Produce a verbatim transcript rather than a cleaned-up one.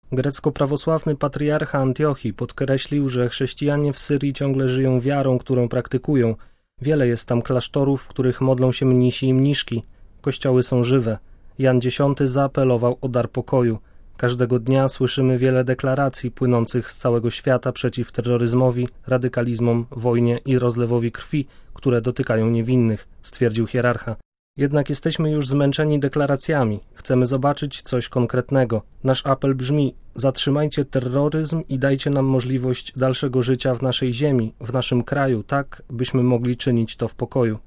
Grecko-prawosławny patriarcha Antiochii podkreślił, że chrześcijanie w Syrii ciągle żyją wiarą, którą praktykują. Wiele jest tam klasztorów, w których modlą się mnisi i mniszki. Kościoły są żywe. Jan Dziesiąty zaapelował o dar pokoju. Każdego dnia słyszymy wiele deklaracji płynących z całego świata przeciw terroryzmowi, radykalizmom, wojnie i rozlewowi krwi, które dotykają niewinnych, stwierdził hierarcha. Jednak jesteśmy już zmęczeni deklaracjami. Chcemy zobaczyć coś konkretnego. Nasz apel brzmi: zatrzymajcie terroryzm i dajcie nam możliwość dalszego życia w naszej ziemi, w naszym kraju, tak byśmy mogli czynić to w pokoju.